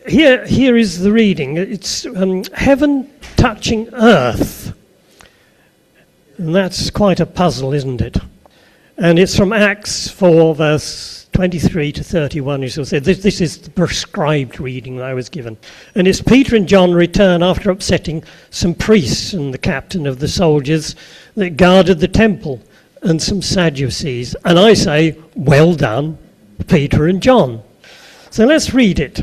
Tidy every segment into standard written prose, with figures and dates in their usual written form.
here is the reading. It's heaven touching earth. And that's quite a puzzle, isn't it? And it's from Acts 4, verse 23 to 31. You shall say, this is the prescribed reading that I was given. And it's Peter and John return after upsetting some priests and the captain of the soldiers that guarded the temple and some Sadducees. And I say, well done, Peter and John. So let's read it.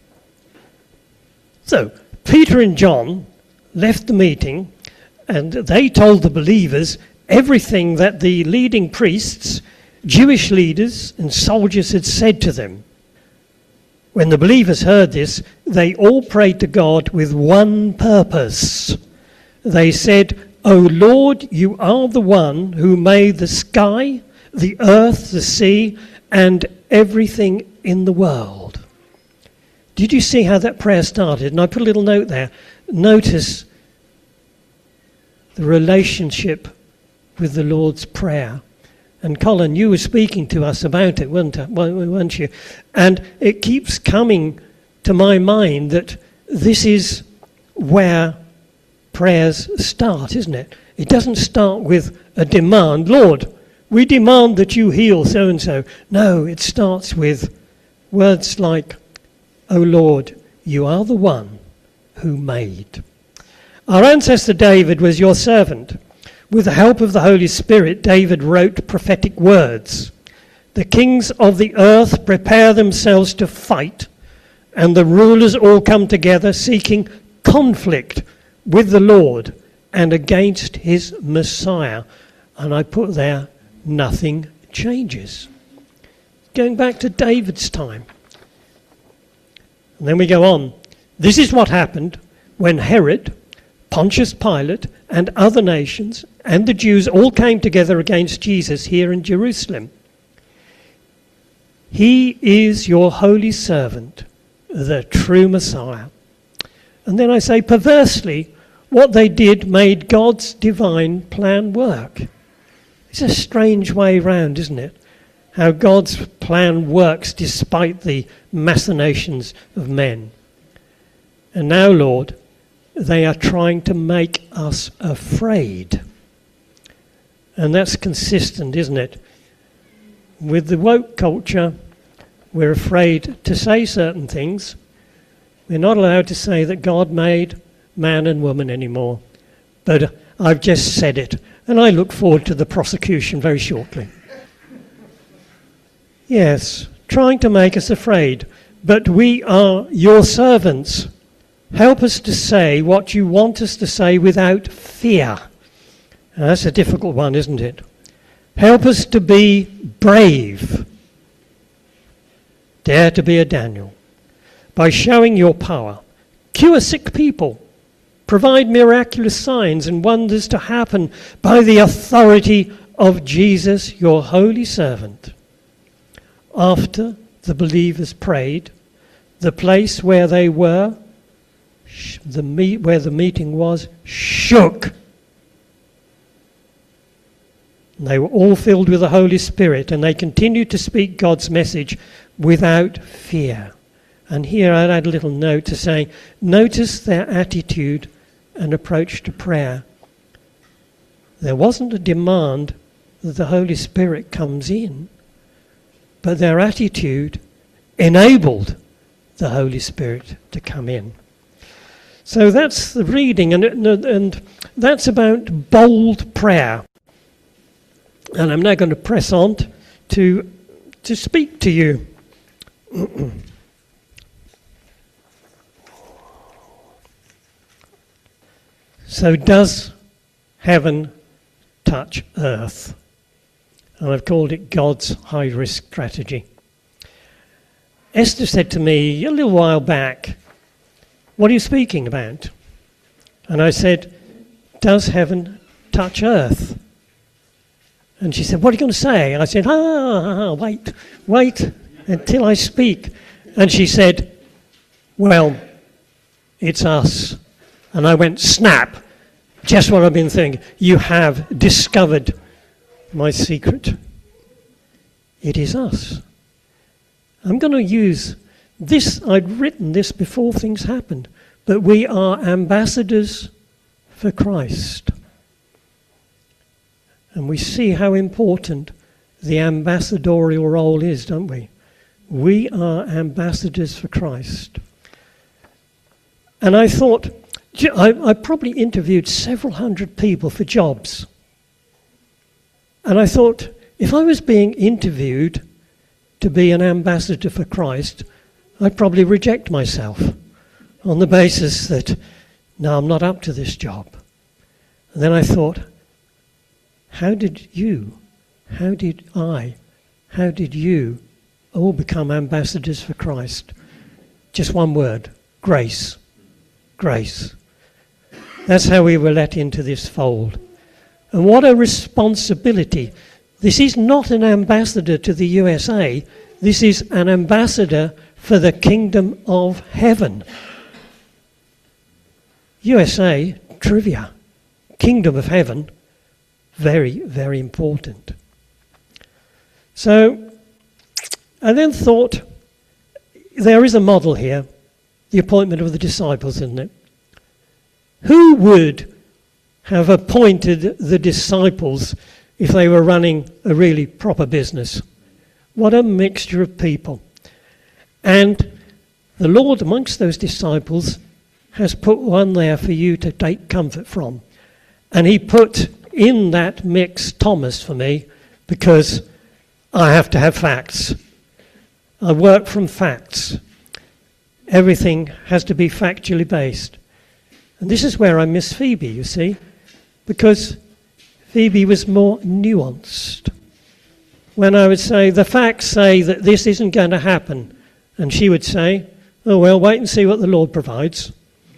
So, Peter and John left the meeting and they told the believers everything that the leading priests, Jewish leaders and soldiers had said to them. When the believers heard this, they all prayed to God with one purpose. They said, O Lord, you are the one who made the sky, the earth, the sea, and everything in the world. Did you see how that prayer started? And I put a little note there. Notice the relationship with the Lord's Prayer. And Colin, you were speaking to us about it, weren't you? And it keeps coming to my mind that this is where prayers start, isn't it? It doesn't start with a demand. Lord, we demand that you heal so-and-so. No, it starts with words like, O Lord, you are the one who made. Our ancestor David was your servant. With the help of the Holy Spirit, David wrote prophetic words. The kings of the earth prepare themselves to fight, and the rulers all come together seeking conflict with the Lord and against his Messiah. And I put there, nothing changes. Going back to David's time. And then we go on. This is what happened when Herod, Pontius Pilate, and other nations and the Jews all came together against Jesus here in Jerusalem. He is your holy servant, the true Messiah. And then I say, perversely, what they did made God's divine plan work. It's a strange way round, isn't it? How God's plan works despite the machinations of men. And now, Lord, they are trying to make us afraid. And that's consistent, isn't it? With the woke culture, we're afraid to say certain things. We're not allowed to say that God made man and woman anymore. But I've just said it, and I look forward to the prosecution very shortly. Yes, trying to make us afraid. But we are your servants. Help us to say what you want us to say without fear. Now, that's a difficult one, isn't it? Help us to be brave. Dare to be a Daniel. By showing your power. Cure sick people. Provide miraculous signs and wonders to happen by the authority of Jesus, your holy servant. After the believers prayed, the place where they were, where the meeting was, shook. They were all filled with the Holy Spirit, and they continued to speak God's message without fear. And here I'd add a little note to say, notice their attitude and approach to prayer. There wasn't a demand that the Holy Spirit comes in, but their attitude enabled the Holy Spirit to come in. So that's the reading, and that's about bold prayer. And I'm now going to press on to speak to you. So does heaven touch earth? And I've called it God's high-risk strategy. Esther said to me a little while back, what are you speaking about? And I said, does heaven touch earth? And she said, what are you going to say? I said, wait until I speak. And she said, well, it's us. And I went, snap, just what I've been thinking. You have discovered my secret. It is us. I'm going to use I'd written this before things happened, but we are ambassadors for Christ. And we see how important the ambassadorial role is, don't we? We are ambassadors for Christ. And I thought, I probably interviewed several hundred people for jobs. And I thought, if I was being interviewed to be an ambassador for Christ, I'd probably reject myself on the basis that, no, I'm not up to this job. And then I thought, how did you all become ambassadors for Christ? Just one word, grace. Grace. That's how we were let into this fold. And what a responsibility. This is not an ambassador to the USA. This is an ambassador for the kingdom of heaven. USA, trivia. Kingdom of heaven, very, very important. So I then thought, there is a model here, the appointment of the disciples, isn't it? Who would have appointed the disciples if they were running a really proper business? What a mixture of people. And the Lord, amongst those disciples, has put one there for you to take comfort from. And he put in that mix Thomas for me, because I have to have facts. I work from facts. Everything has to be factually based. And this is where I miss Phoebe, you see, because Phoebe was more nuanced. When I would say, the facts say that this isn't going to happen, and she would say, oh, well, wait and see what the Lord provides.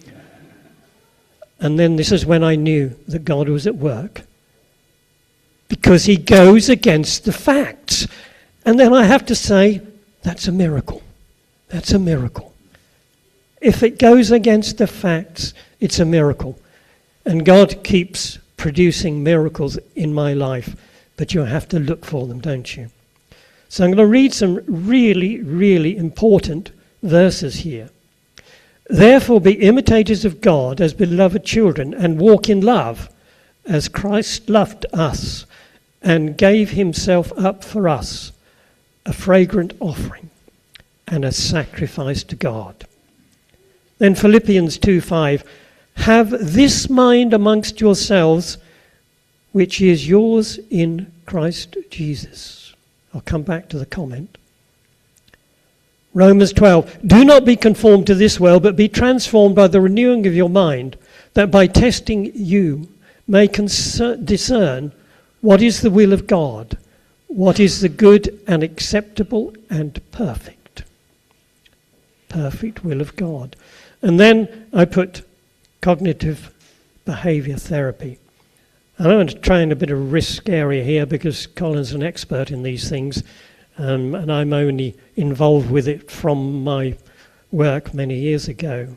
And then this is when I knew that God was at work, because he goes against the facts. And then I have to say, that's a miracle. That's a miracle. If it goes against the facts, it's a miracle. And God keeps producing miracles in my life, but you have to look for them, don't you? So I'm going to read some really, really important verses here. Therefore be imitators of God as beloved children, and walk in love as Christ loved us and gave himself up for us, a fragrant offering and a sacrifice to God. Then Philippians 2:5, have this mind amongst yourselves, which is yours in Christ Jesus. I'll come back to the comment. Romans 12, do not be conformed to this world, but be transformed by the renewing of your mind, that by testing you may discern what is the will of God, what is the good and acceptable and perfect. Perfect will of God. And then I put cognitive behaviour therapy. I don't want to try in a bit of risk area here, because Colin's an expert in these things, and I'm only involved with it from my work many years ago.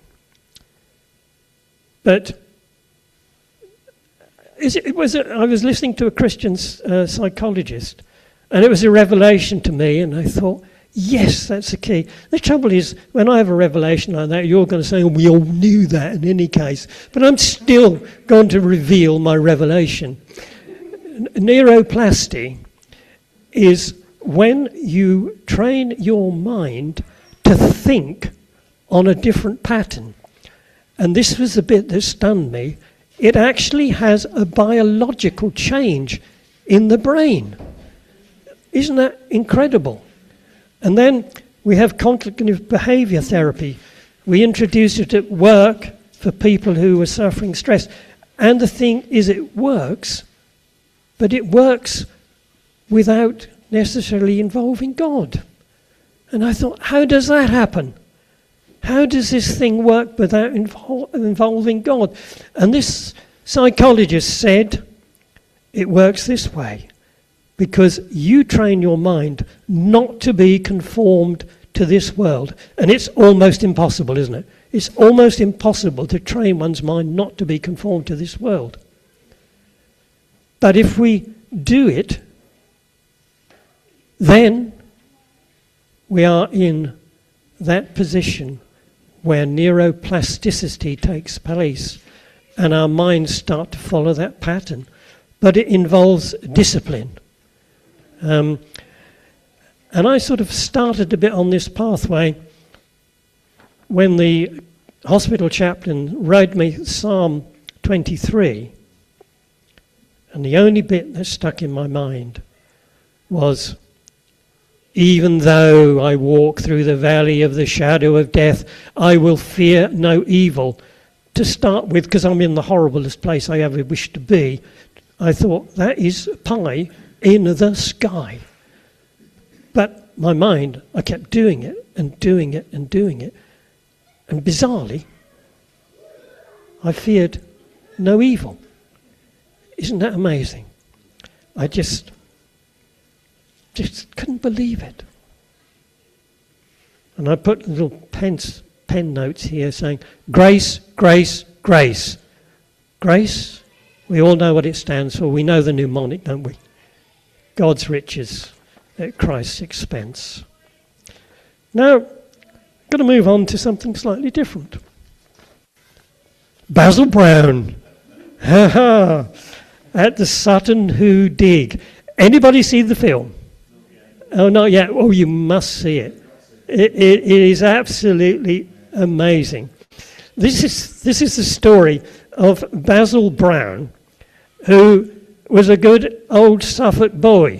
But I was listening to a Christian psychologist, and it was a revelation to me, and I thought, yes, that's the key. The trouble is, when I have a revelation like that, you're going to say, oh, we all knew that in any case. But I'm still going to reveal my revelation. Neuroplasty is when you train your mind to think on a different pattern. And this was the bit that stunned me. It actually has a biological change in the brain. Isn't that incredible? And then we have cognitive behaviour therapy. We introduced it at work for people who were suffering stress. And the thing is, it works, but it works without necessarily involving God. And I thought, how does that happen? How does this thing work without involving God? And this psychologist said, it works this way. Because you train your mind not to be conformed to this world. And it's almost impossible, isn't it? It's almost impossible to train one's mind not to be conformed to this world. But if we do it, then we are in that position where neuroplasticity takes place and our minds start to follow that pattern. But it involves discipline. And I sort of started a bit on this pathway when the hospital chaplain read me Psalm 23, and the only bit that stuck in my mind was, even though I walk through the valley of the shadow of death, I will fear no evil. To start with, because I'm in the horriblest place I ever wish to be, I thought, that is pie in the sky. But my mind, I kept doing it and doing it and doing it. And bizarrely, I feared no evil. Isn't that amazing? I just couldn't believe it. And I put little pen notes here saying, grace, grace, grace. Grace, we all know what it stands for. We know the mnemonic, don't we? God's riches at Christ's expense. Now, I'm going to move on to something slightly different. Basil Brown. Ha-ha. At the Sutton Hoo Dig. Anybody see the film? Oh, not yet. Oh, you must see it. It is absolutely amazing. This is the story of Basil Brown, who was a good old Suffolk boy.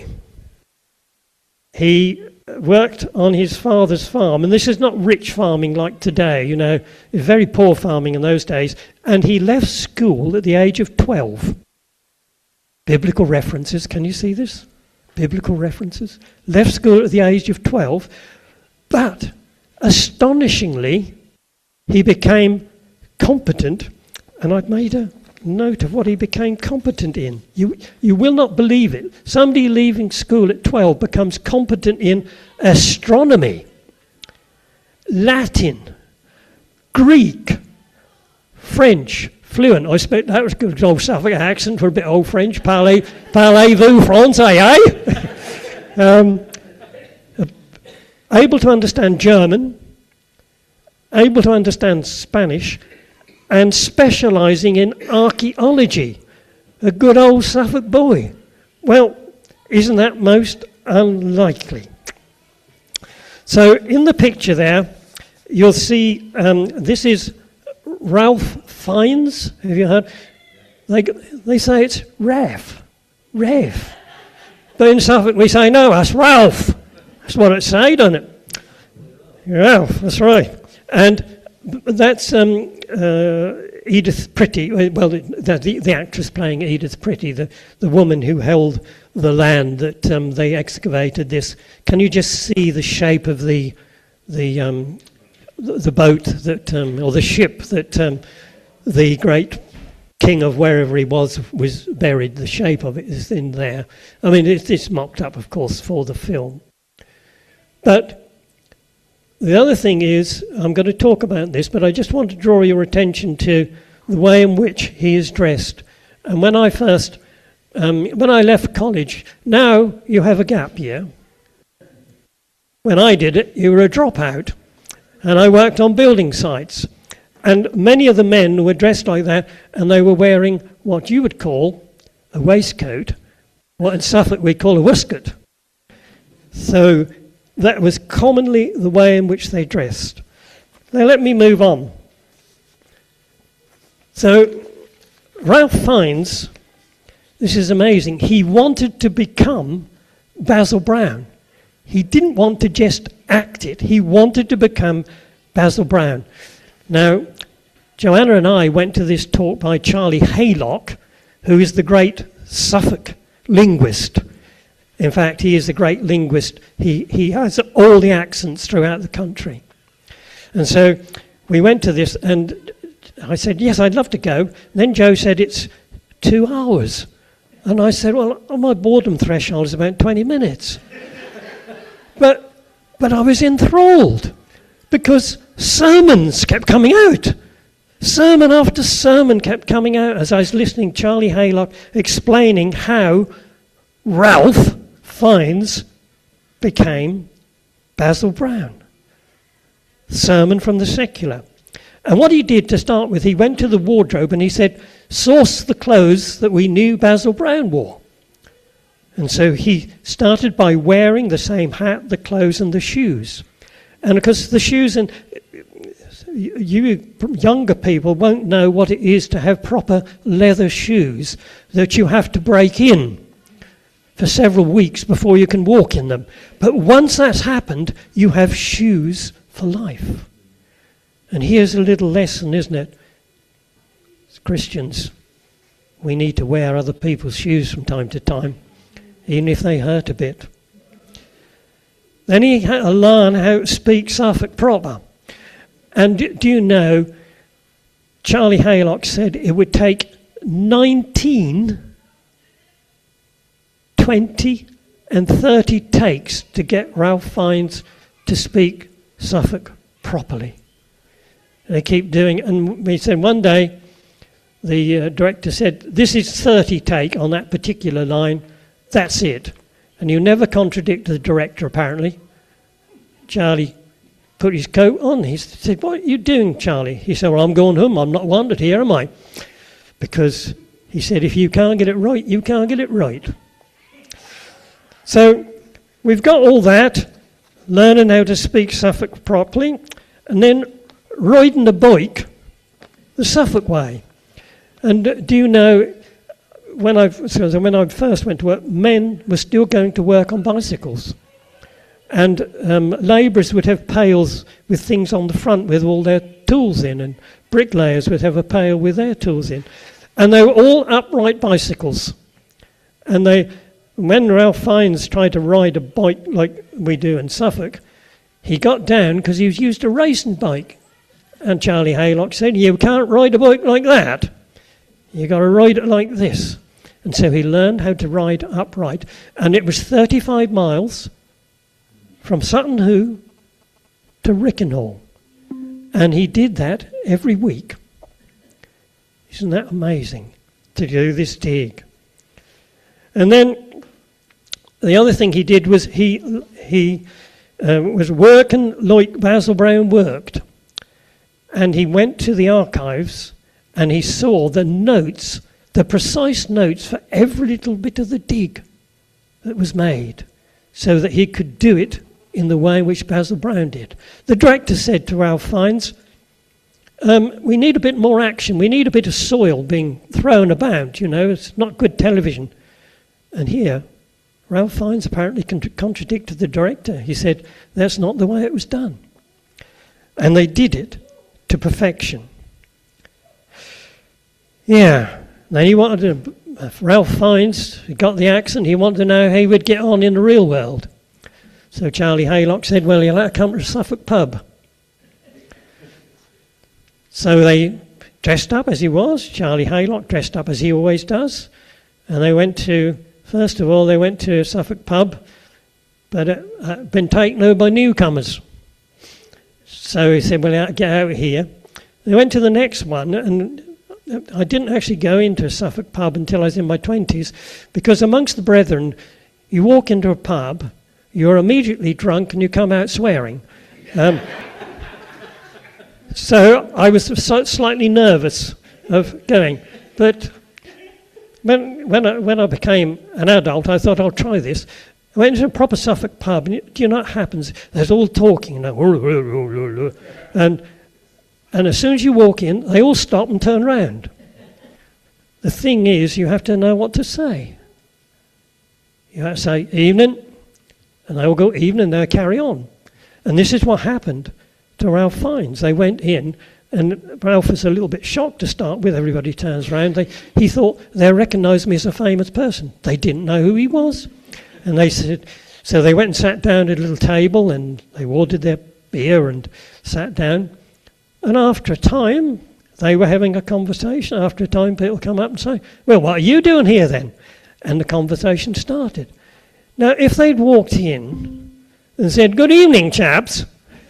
He worked on his father's farm, and this is not rich farming like today, you know, very poor farming in those days, and he left school at the age of 12. Biblical references, can you see this? Biblical references. Left school at the age of 12, but astonishingly, he became competent, and I've made a note of what he became competent in. You will not believe it. Somebody leaving school at 12 becomes competent in astronomy, Latin, Greek, French, fluent. I spoke, that was a good old Suffolk accent for a bit old French. Parlez-vous français, eh? Able to understand German, able to understand Spanish, and specialising in archaeology. A good old Suffolk boy. Well, isn't that most unlikely? So in the picture there, you'll see this is Ralph Fiennes. Have you heard? They say it's Rev. But in Suffolk we say, no, that's Ralph. That's what it say, doesn't it? Ralph, that's right. And that's Edith Pretty, well, the actress playing Edith Pretty, the woman who held the land that they excavated this. Can you just see the shape of the boat that, or the ship that the great king of wherever he was buried? The shape of it is in there. I mean, it's mocked up, of course, for the film. But the other thing is, I'm going to talk about this, but I just want to draw your attention to the way in which he is dressed. And when I first, when I left college, now you have a gap year. When I did it, you were a dropout. And I worked on building sites. And many of the men were dressed like that, and they were wearing what you would call a waistcoat, what in Suffolk we call a waistcoat. So that was commonly the way in which they dressed. Now let me move on. So Ralph Fiennes, this is amazing, he wanted to become Basil Brown. He didn't want to just act it, he wanted to become Basil Brown. Now, Joanna and I went to this talk by Charlie Haylock, who is the great Suffolk linguist. In fact, he is a great linguist. He has all the accents throughout the country. And so we went to this, and I said, yes, I'd love to go. And then Joe said, it's 2 hours. And I said, well, my boredom threshold is about 20 minutes. But I was enthralled, because sermons kept coming out. Sermon after sermon kept coming out as I was listening to Charlie Haylock explaining how Ralph Fiennes became Basil Brown. sermon from the secular. And what he did to start with, he went to the wardrobe and he said, source the clothes that we knew Basil Brown wore. And so he started by wearing the same hat, the clothes and the shoes. And because the shoes, and you younger people won't know what it is to have proper leather shoes that you have to break in for several weeks before you can walk in them. But once that's happened, you have shoes for life. And here's a little lesson, isn't it? As Christians, we need to wear other people's shoes from time to time, even if they hurt a bit. Then he had to learn how to speak Suffolk proper. And do you know, Charlie Haylock said it would take 19, 20 and 30 takes to get Ralph Fiennes to speak Suffolk properly. And they keep doing it. And we said one day, the director said, this is 30 take on that particular line, that's it. And you never contradict the director, apparently. Charlie put his coat on. He said, what are you doing, Charlie? He said, well, I'm going home. I'm not wanted here, am I? Because he said, if you can't get it right, you can't get it right. So we've got all that, learning how to speak Suffolk properly, and then riding the bike the Suffolk way. And do you know, when I first went to work, men were still going to work on bicycles. And labourers would have pails with things on the front with all their tools in, and bricklayers would have a pail with their tools in. And they were all upright bicycles. And when Ralph Fiennes tried to ride a bike like we do in Suffolk, he got down because he was used a racing bike. And Charlie Haylock said, you can't ride a bike like that. You got to ride it like this. And so he learned how to ride upright. And it was 35 miles from Sutton Hoo to Rickenhall. And he did that every week. Isn't that amazing, to do this dig? And then the other thing he did was he was working like Basil Brown worked. And he went to the archives and he saw the notes, the precise notes for every little bit of the dig that was made, so that he could do it in the way in which Basil Brown did. The director said to Ralph Fiennes, we need a bit more action. We need a bit of soil being thrown about, you know. It's not good television. And here, Ralph Fiennes apparently contradicted the director. He said, that's not the way it was done. And they did it to perfection. Yeah. Then he wanted to, Ralph Fiennes, he got the accent, he wanted to know how he would get on in the real world. So Charlie Haylock said, well, you'll have to come to the Suffolk pub. So they dressed up as he was. Charlie Haylock dressed up as he always does. And they went to, first of all, they went to a Suffolk pub, but it had been taken over by newcomers. So he said, well, get out of here. They went to the next one, and I didn't actually go into a Suffolk pub until I was in my 20s, because amongst the brethren, you walk into a pub, you're immediately drunk, and you come out swearing. So I was slightly nervous of going. But when I became an adult, I thought, I'll try this. I went into a proper Suffolk pub, and do you know what happens? There's all talking, you know, and as soon as you walk in, they all stop and turn round. The thing is, you have to know what to say. You have to say, evening, and they all go, evening, they'll carry on. And this is what happened to Ralph Fiennes. They went in, and Ralph was a little bit shocked to start with. Everybody turns round. He thought they recognised me as a famous person. They didn't know who he was. And they said, so they went and sat down at a little table, and they ordered their beer and sat down. And after a time, they were having a conversation. After a time, people come up and say, well, what are you doing here then? And the conversation started. Now, if they'd walked in and said, good evening, chaps,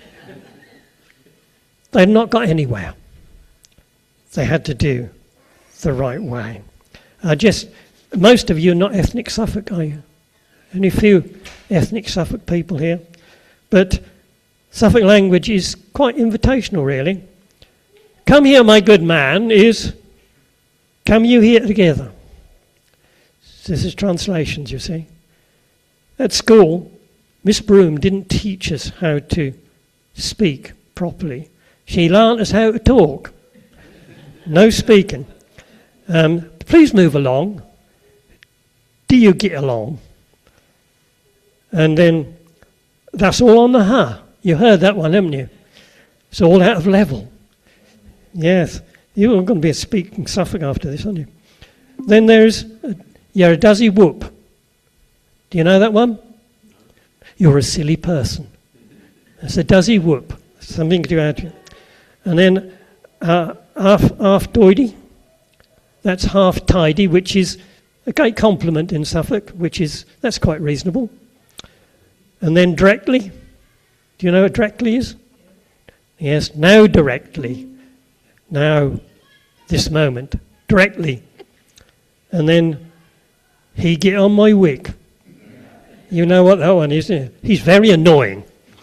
they'd not got anywhere. They had to do the right way. Most of you are not ethnic Suffolk, are you? Only a few ethnic Suffolk people here. But Suffolk language is quite invitational, really. Come here, my good man, is come you here together. This is translations, you see. At school, Miss Broom didn't teach us how to speak properly. She learnt us how to talk. No speaking. Please move along. Do you get along? And then that's all on the ha. You heard that one, haven't you? It's all out of level. Yes. You're going to be a speaking Suffolk after this, aren't you? Then there's, you're a does he whoop. Do you know that one? You're a silly person. That's a does he whoop. Something to add to it. And then half doidy. That's half tidy, which is a great compliment in Suffolk, that's quite reasonable. And then directly. Do you know what directly is? Yes, now directly. Now, this moment. Directly. And then, he get on my wick. You know what that one is, isn't it? He's very annoying.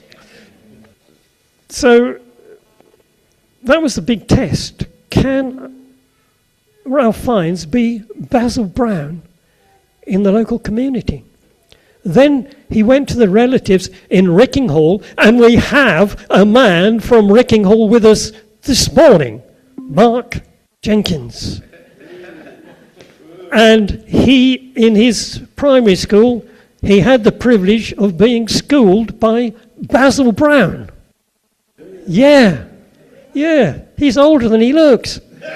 So, that was the big test. Can Ralph Fiennes be Basil Brown in the local community? Then he went to the relatives in Rickinghall, and we have a man from Rickinghall with us this morning, Mark Jenkins. And he, in his primary school, he had the privilege of being schooled by Basil Brown. Yeah, he's older than he looks.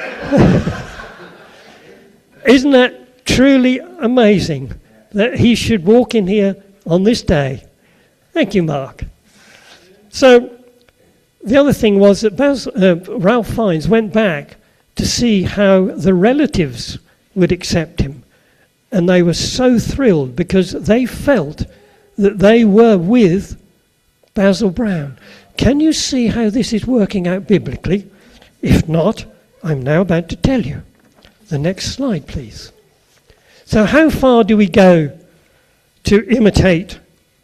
Isn't that truly amazing that he should walk in here on this day? Thank you, Mark. So the other thing was that Ralph Fiennes went back to see how the relatives would accept him. And they were so thrilled because they felt that they were with Basil Brown. Can you see how this is working out biblically? If not, I'm now about to tell you. The next slide, please. So how far do we go to imitate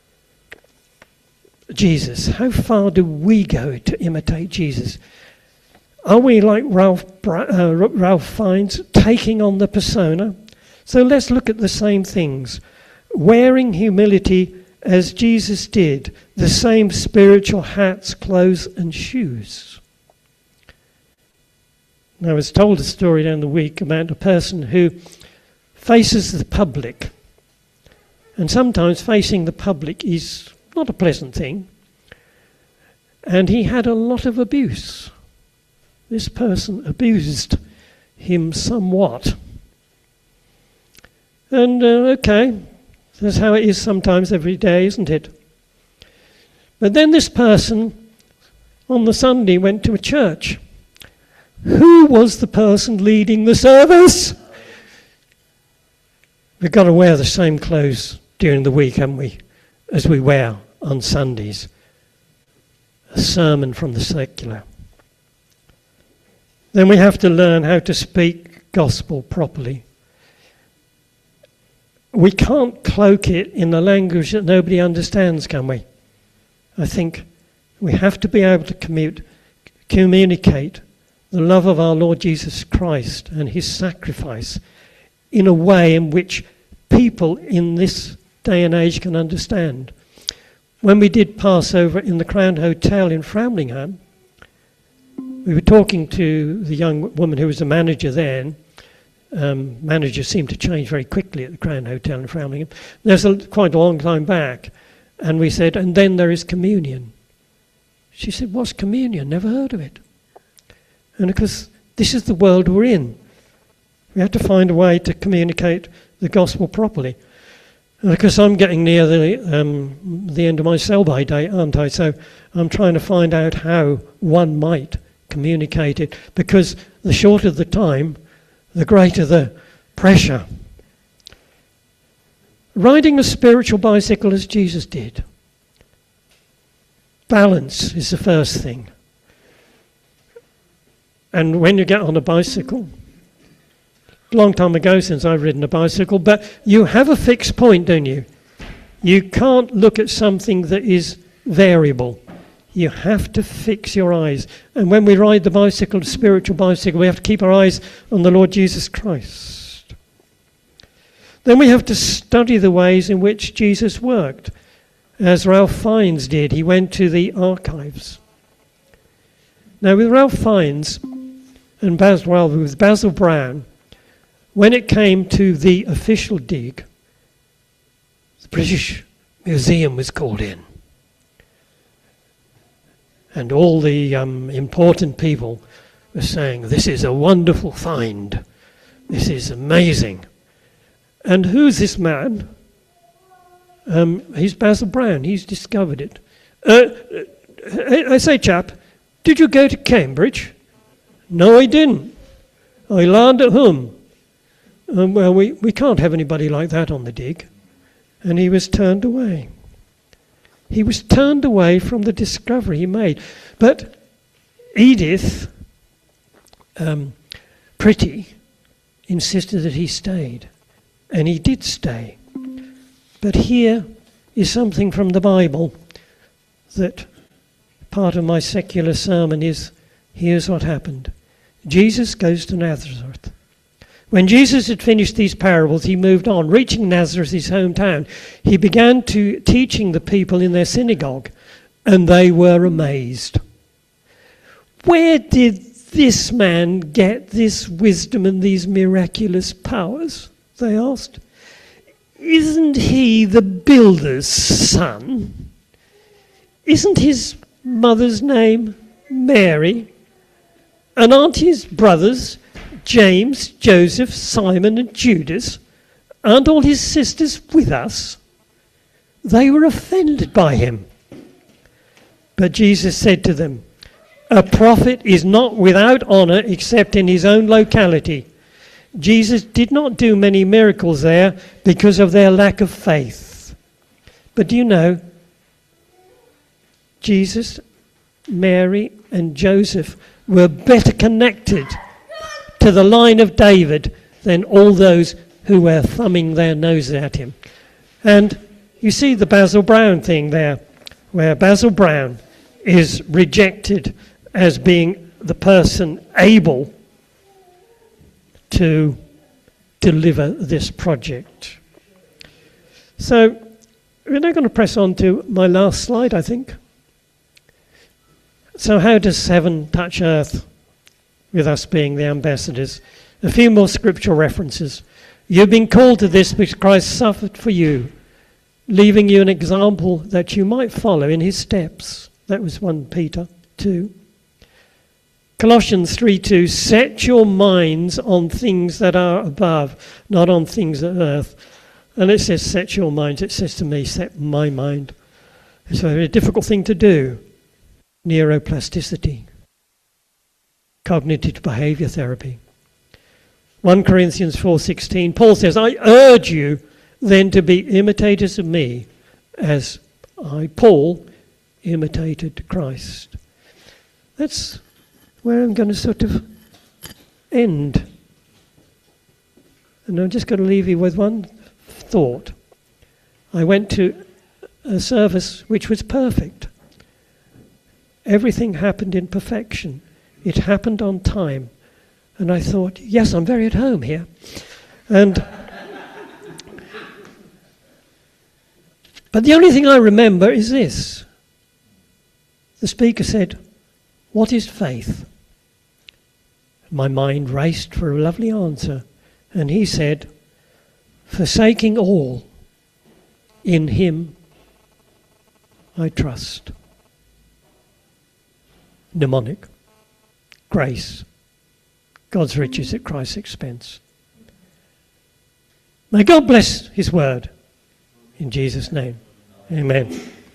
Jesus? How far do we go to imitate Jesus? Are we like Ralph Fiennes, taking on the persona? So let's look at the same things. Wearing humility as Jesus did, the same spiritual hats, clothes and shoes. I was told a story during the week about a person who faces the public. And sometimes facing the public is not a pleasant thing. And he had a lot of abuse. This person abused him somewhat. And okay, that's how it is sometimes every day, isn't it? But then this person on the Sunday went to a church. Who was the person leading the service? We've got to wear the same clothes during the week, haven't we, as we wear on Sundays. A sermon from the secular. Then we have to learn how to speak gospel properly. We can't cloak it in a language that nobody understands, can we? I think we have to be able to communicate the love of our Lord Jesus Christ and his sacrifice in a way in which people in this day and age can understand. When we did Passover in the Crown Hotel in Framlingham, we were talking to the young woman who was the manager then. Managers seem to change very quickly at the Crown Hotel in Framlingham. There's quite a long time back. And we said, and then there is communion. She said, what's communion? Never heard of it. And because this is the world we're in. We have to find a way to communicate the gospel properly. And because I'm getting near the end of my sell-by date, aren't I? So I'm trying to find out how one might communicate it. Because the shorter the time, the greater the pressure. Riding a spiritual bicycle as Jesus did. Balance is the first thing. And when you get on a bicycle, a long time ago since I've ridden a bicycle, but you have a fixed point, don't you? You can't look at something that is variable. You have to fix your eyes. And when we ride the bicycle, the spiritual bicycle, we have to keep our eyes on the Lord Jesus Christ. Then we have to study the ways in which Jesus worked. As Ralph Fiennes did, he went to the archives. Now with Ralph Fiennes and with Basil Brown, when it came to the official dig, the British Museum was called in. And all the important people were saying, this is a wonderful find. This is amazing. And who's this man? He's Basil Brown. He's discovered it. I say, chap, did you go to Cambridge? No, I didn't. I learned at home. Well, we can't have anybody like that on the dig. And he was turned away. He was turned away from the discovery he made. But Edith Pretty insisted that he stayed. And he did stay. But here is something from the Bible that part of my secular sermon is, here's what happened. Jesus goes to Nazareth. When Jesus had finished these parables, he moved on. Reaching Nazareth, his hometown, he began teaching the people in their synagogue, and they were amazed. Where did this man get this wisdom and these miraculous powers? They asked. Isn't he the builder's son? Isn't his mother's name Mary? And aren't his brothers James, Joseph, Simon and Judas? Aren't all his sisters with us? They were offended by him. But Jesus said to them, a prophet is not without honor except in his own locality. Jesus did not do many miracles there because of their lack of faith. But do you know, Jesus, Mary and Joseph were better connected to the line of David than all those who were thumbing their noses at him. And you see the Basil Brown thing there, where Basil Brown is rejected as being the person able to deliver this project. So we're now going to press on to my last slide, I think. So how does heaven touch earth with us being the ambassadors? A few more scriptural references. You've been called to this because Christ suffered for you, leaving you an example that you might follow in his steps. That was 1 Peter 2. Colossians 3:2, set your minds on things that are above, not on things on earth. And it says set your minds, it says to me, set my mind. It's a very difficult thing to do. Neuroplasticity. Cognitive behavior therapy. 1 Corinthians 4:16, Paul says, I urge you then to be imitators of me as I, Paul, imitated Christ. That's where I'm going to sort of end. And I'm just going to leave you with one thought. I went to a service which was perfect. Everything happened in perfection. It happened on time. And I thought, yes, I'm very at home here. And but the only thing I remember is this. The speaker said, what is faith? My mind raced for a lovely answer. And he said, forsaking all, in him I trust. Mnemonic. Grace. God's riches at Christ's expense. May God bless his word. In Jesus' name. Amen.